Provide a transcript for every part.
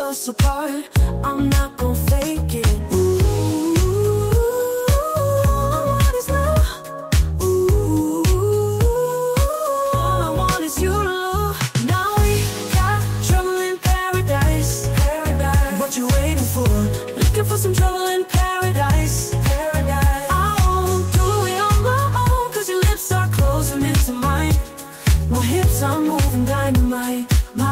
us apart. I'm not gonna fake it. Ooh, all I want is love. Ooh, all I want is you to love. Now we got trouble in paradise. Paradise. What you waiting for? Looking for some trouble in paradise. Paradise. I won't do it on my own, 'cause your lips are closing into mine. My hips are moving dynamite.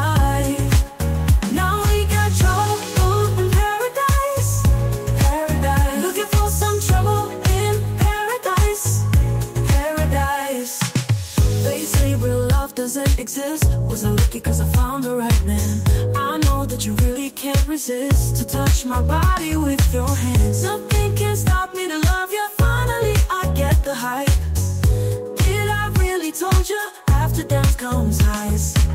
Now we got trouble in paradise. Paradise. Looking for some trouble in paradise. Paradise. They say real love doesn't exist. Was I lucky 'cause I found the right man? I know that you really can't resist to touch my body with your hands. Nothing can stop me to love you. Finally I get the hype. Did I really told you? After dance comes highs.